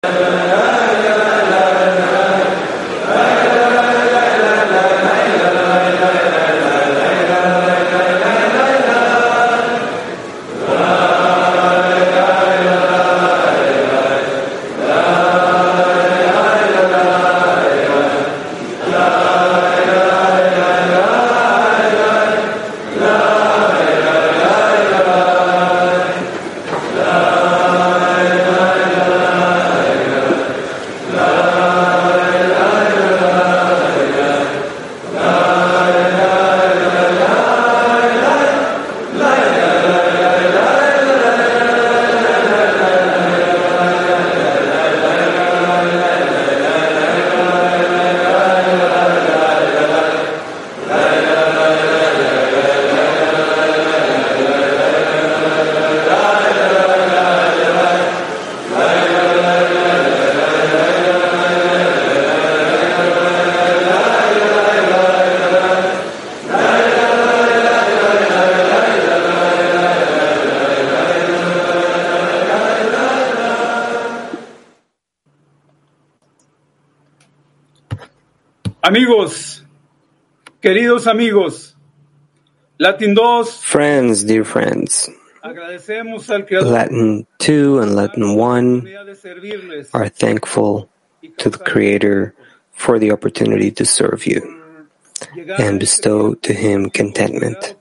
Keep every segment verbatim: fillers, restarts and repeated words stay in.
Amigos, queridos amigos, Latin dos, friends, dear friends, agradecemos al Creador Latin two and Latin one are thankful to the Creator for the opportunity to serve you and bestow to Him contentment,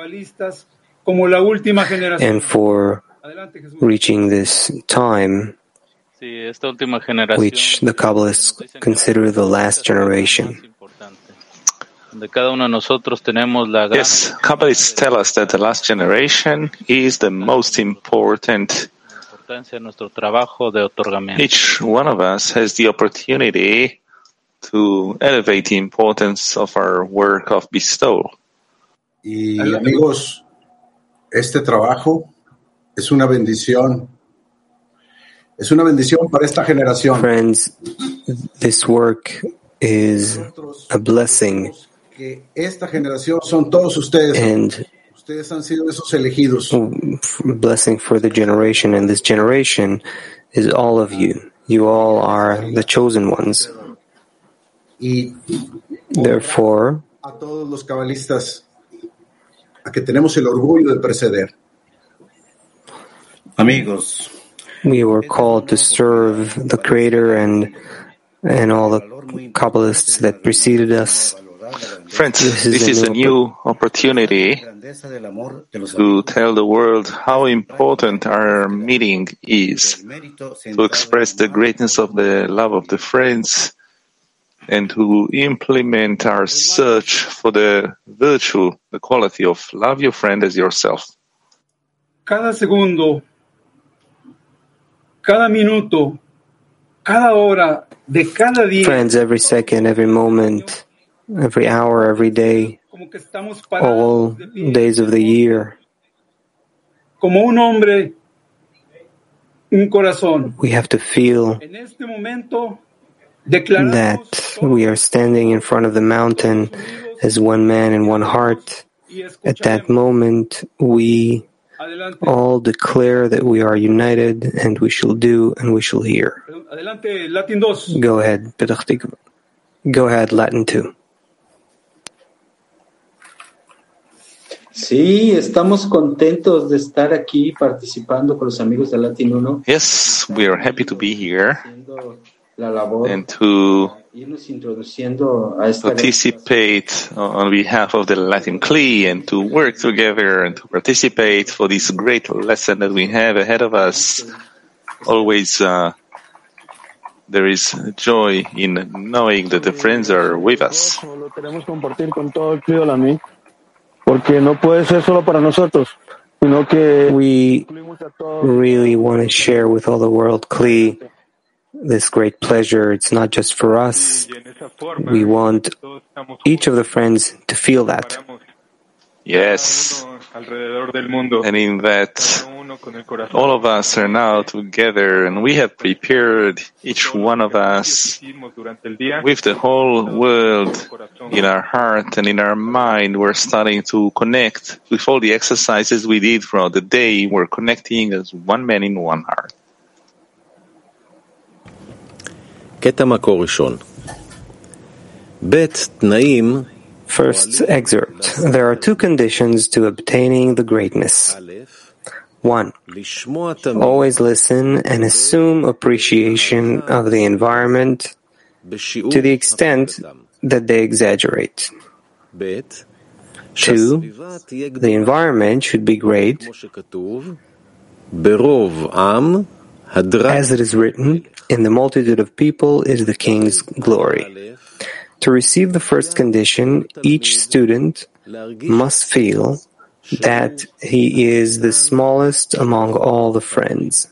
and for reaching this time which the Kabbalists consider the last generation. Yes, Kabbalists tell us that the last generation is the most important. Each one of us has the opportunity to elevate the importance of our work of bestowal. Y amigos, este trabajo es una bendición. Es una bendición para esta generación. Friends, this work is a blessing. Que esta generación son todos ustedes. And ustedes han sido esos elegidos. A blessing for the generation, and this generation is all of you. You all are the chosen ones. Y therefore, a todos los cabalistas, a que tenemos el orgullo de preceder. Amigos, we were called to serve the Creator and and all the Kabbalists that preceded us. Friends, this is, this is a new opportunity to tell the world how important our meeting is, to express the greatness of the love of the friends, and to implement our search for the virtue, the quality of love your friend as yourself. Cada segundo, cada minuto, cada hora de cada día. Friends, every second, every moment, every hour, every day, all days of the year. Como un hombre, un corazón. We have to feel En este momento, that we are standing in front of the mountain as one man and one heart. At that moment, we all declare that we are united, and we shall do and we shall hear. Go ahead, Petach Tikva. Go ahead, Latin two. Sí, estamos contentos de estar aquí participando con los amigos de Latin uno. Yes, we are happy to be here and to participate on behalf of the Latin C L I and to work together and to participate for this great lesson that we have ahead of us. Always uh, there is joy in knowing that the friends are with us. Porque no puede ser solo para nosotros, sino que we really want to share with all the world C L I this great pleasure. It's not just for us. We want each of the friends to feel that. Yes. And in that, all of us are now together, and we have prepared each one of us with the whole world in our heart and in our mind. We're starting to connect with all the exercises we did throughout the day. We're connecting as one man in one heart. First excerpt. There are two conditions to obtaining the greatness. One, always listen and assume appreciation of the environment to the extent that they exaggerate. Two, the environment should be great, as it is written, in the multitude of people is the king's glory. To receive the first condition, each student must feel that he is the smallest among all the friends.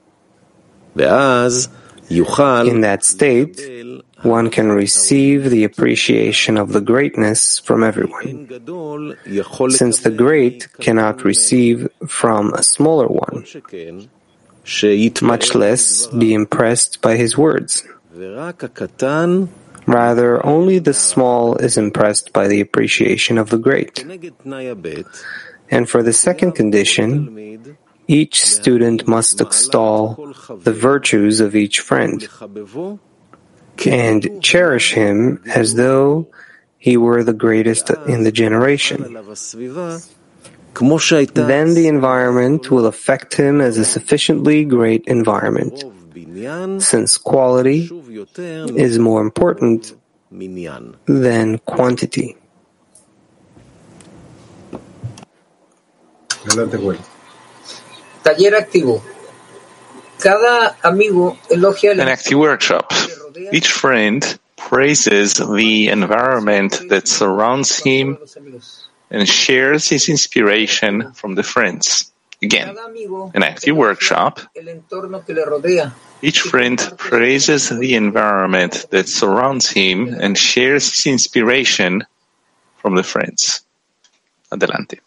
In that state, one can receive the appreciation of the greatness from everyone, since the great cannot receive from a smaller one, much less be impressed by his words. Rather, only the small is impressed by the appreciation of the great. And for the second condition, each student must extol the virtues of each friend and cherish him as though he were the greatest in the generation. Then the environment will affect him as a sufficiently great environment, since quality is more important than quantity. Taller activo. Cada amigo elogia An active workshop. Each friend praises the environment that surrounds him and shares his inspiration from the friends. Again, an active workshop. Each friend praises the environment that surrounds him and shares his inspiration from the friends. Adelante.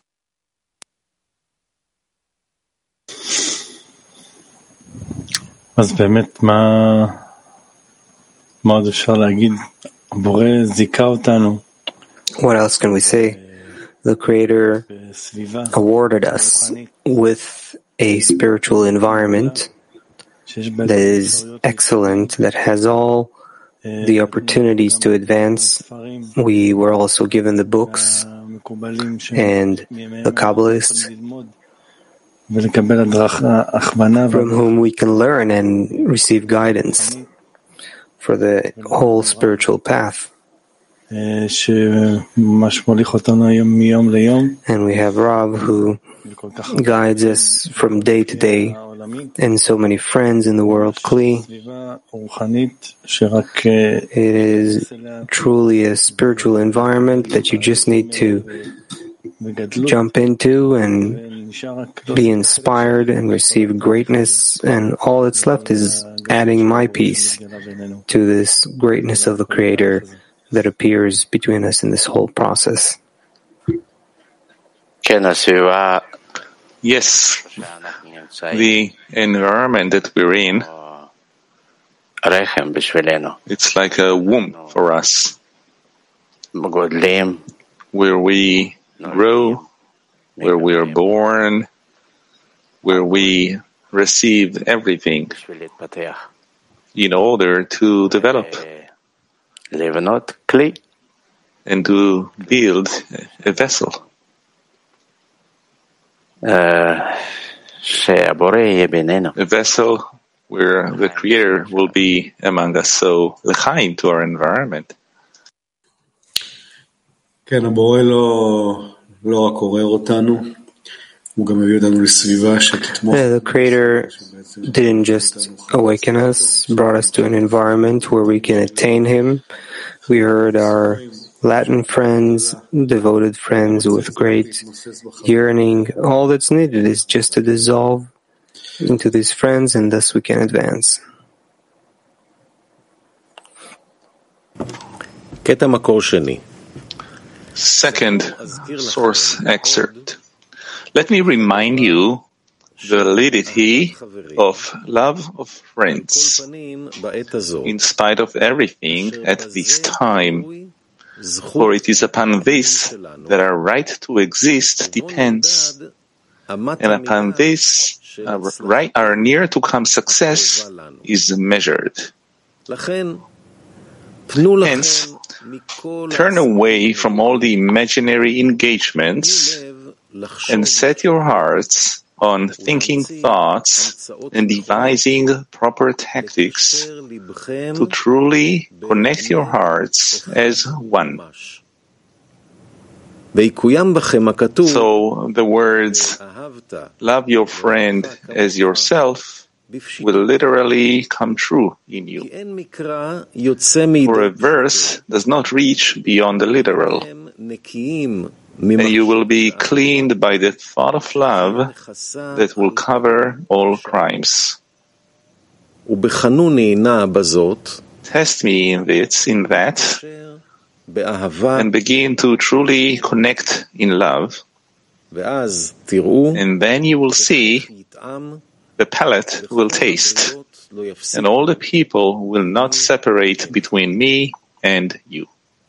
אז באמת, מה, מה עוד אפשר להגיד? הבורא זיכה אותנו. What else can we say? The Creator awarded us with a spiritual environment that is excellent, that has all the opportunities to advance. We were also given the books and the Kabbalists, from whom we can learn and receive guidance for the whole spiritual path. And we have Rav who guides us from day to day, and so many friends in the world, Kli. It is truly a spiritual environment that you just need to jump into and be inspired and receive greatness, and all that's left is adding my piece to this greatness of the Creator that appears between us in this whole process. Yes, the environment that we're in, it's like a womb for us, where we grow, where we are born, where we receive everything in order to develop and to build a vessel. A vessel where the Creator will be among us, so l'chaim to our environment. כן, הבורא לא, לא רק עורר אותנו, הוא גם מביא אותנו לסביבה שתתמוך. The Creator didn't just awaken us, brought us to an environment where we can attain Him. We heard our Latin friends, devoted friends with great yearning. All that's needed is just to dissolve into these friends, and thus we can advance. Second source excerpt. Let me remind you the validity of love of friends. In spite of everything at this time, for it is upon this that our right to exist depends, and upon this our, right, our near to come success is measured. Hence, turn away from all the imaginary engagements and set your hearts on thinking thoughts and devising proper tactics to truly connect your hearts as one. So the words, love your friend as yourself, will literally come true in you. For a verse does not reach beyond the literal, and you will be cleaned by the thought of love that will cover all crimes. Test me in this, in that, and begin to truly connect in love, and then you will see the palate will taste, and all the people will not separate between me and you.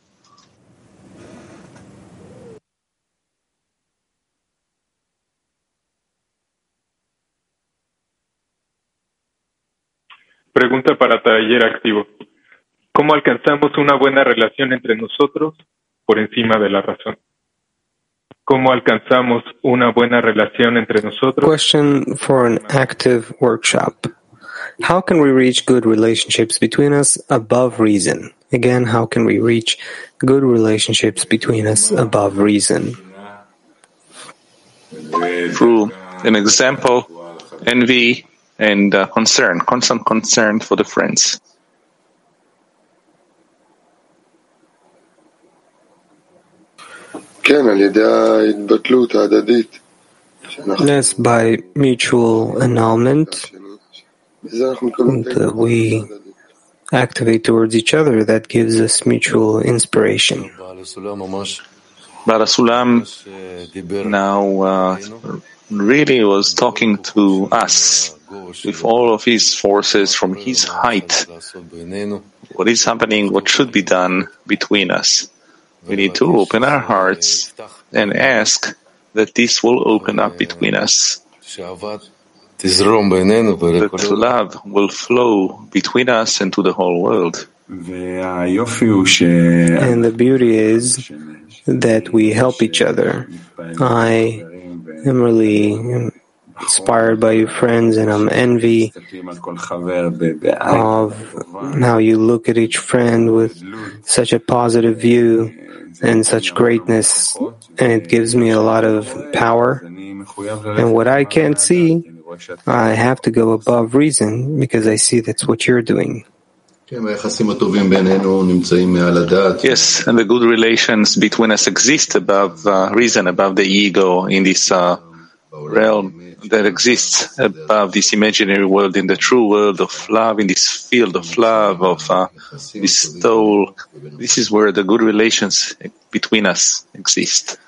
Pregunta para Taller Activo. ¿Cómo alcanzamos una buena relación entre nosotros por encima de la razón? ¿Cómo alcanzamos una buena relación entre nosotros? Question for an active workshop. How can we reach good relationships between us above reason? Again, how can we reach good relationships between us above reason? Through an example, envy and uh, concern, constant concern for the friends. Yes, by mutual annulment, that we activate towards each other, that gives us mutual inspiration. Barasulam now uh, really was talking to us with all of his forces from his height. What is happening, what should be done between us? We need to open our hearts and ask that this will open up between us, that love will flow between us and to the whole world. And the beauty is that we help each other. I am really inspired by your friends, and I'm envy of how you look at each friend with such a positive view and such greatness, and it gives me a lot of power. And what I can't see, I have to go above reason, because I see that's what you're doing. Yes, and the good relations between us exist above uh, reason, above the ego, in this uh, realm that exists above this imaginary world, in the true world of love, in this field of love, of uh, bestowal. This is where the good relations between us exist.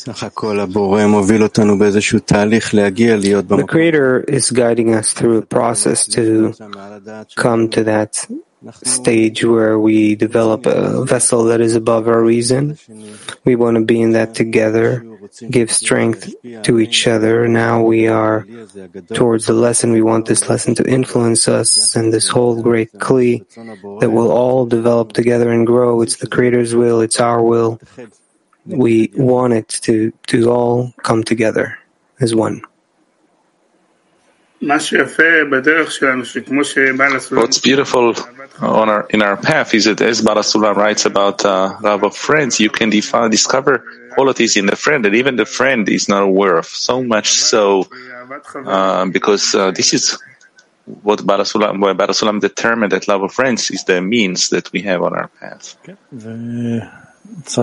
The Creator is guiding us through a process to come to that stage where we develop a vessel that is above our reason. We want to be in that together, give strength to each other. Now we are towards the lesson. We want this lesson to influence us, and this whole great Kli that will all develop together and grow. It's the Creator's will, it's our will. We want it to, to all come together as one. What's beautiful on our, in our path is that, as Barasulam writes about uh, love of friends, you can define, discover qualities in the friend that even the friend is not aware of. So much so, uh, because uh, this is what Barasulam, why Barasulam determined that love of friends is the means that we have on our path. Yes,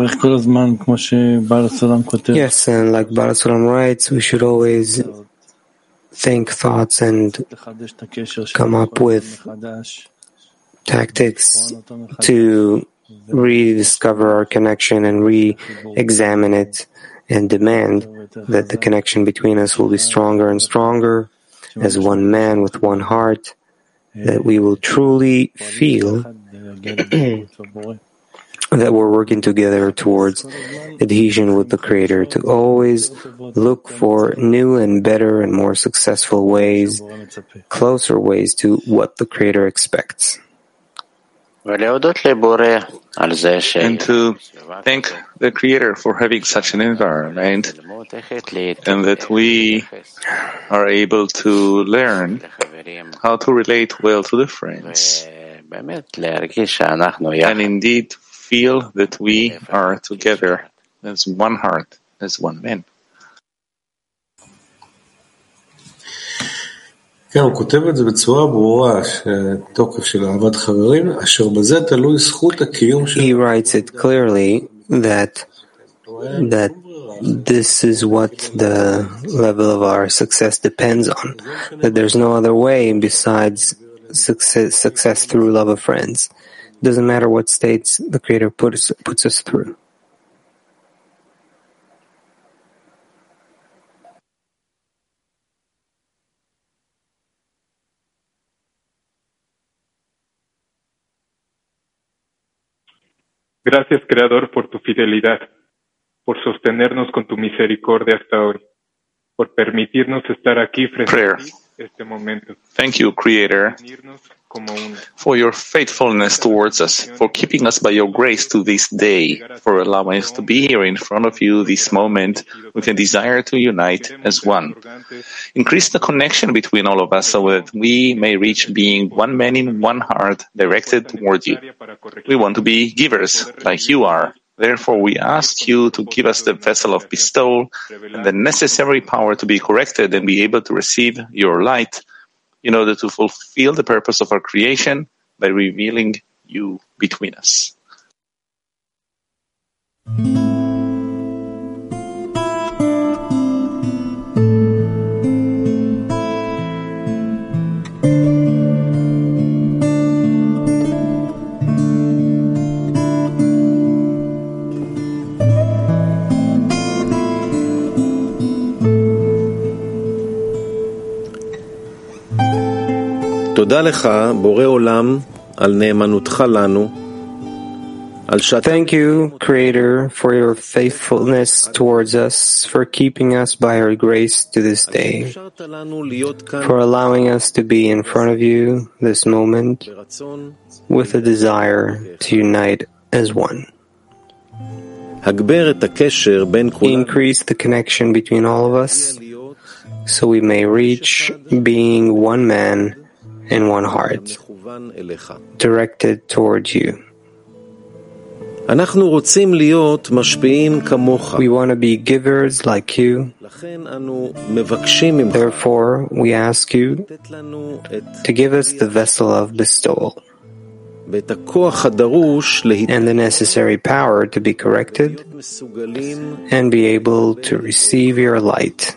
and like Barasulam writes, we should always think thoughts and come up with tactics to rediscover our connection and re-examine it, and demand that the connection between us will be stronger and stronger as one man with one heart, that we will truly feel that we're working together towards adhesion with the Creator, to always look for new and better and more successful ways, closer ways to what the Creator expects. and to thank the Creator for having such an environment, and that we are able to learn how to relate well to the friends, and indeed feel that we are together as one heart, as one man. כן, הוא כותב את זה בצורה ברורה, שתוקף של אהבת חברים, אשר בזה תלוי זכות הקיום של... He writes it clearly that that this is what the level of our success depends on, that there's no other way besides success, success through love of friends. It doesn't matter what states the Creator puts, puts us through. Gracias, Creador, por tu fidelidad, por sostenernos con tu misericordia hasta hoy, por permitirnos estar aquí frente a ti este momento. Thank you, Creator, for your faithfulness towards us, for keeping us by your grace to this day, for allowing us to be here in front of you this moment with a desire to unite as one. Increase the connection between all of us so that we may reach being one man in one heart directed toward you. We want to be givers like you are. Therefore, we ask you to give us the vessel of bestowal and the necessary power to be corrected and be able to receive your light in order to fulfill the purpose of our creation by revealing you between us. Thank you, Creator, for your faithfulness towards us, for keeping us by your grace to this day, for allowing us to be in front of you this moment with a desire to unite as one. Increase the connection between all of us so we may reach being one man in one heart, directed towards you. We want to be givers like you. Therefore, we ask you to give us the vessel of bestowal and the necessary power to be corrected and be able to receive your light,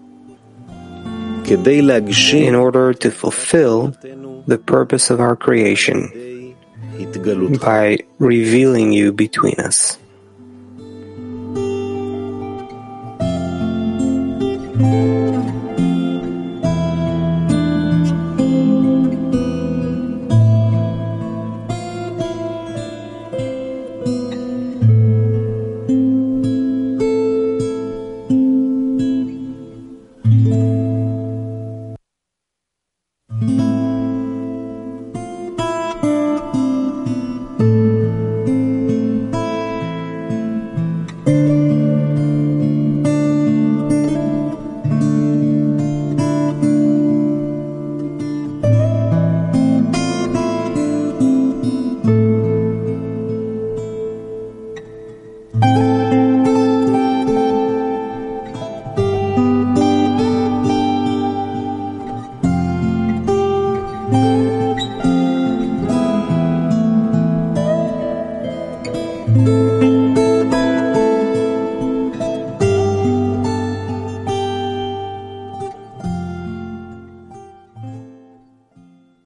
in order to fulfill the purpose of our creation by revealing you between us. Thank you.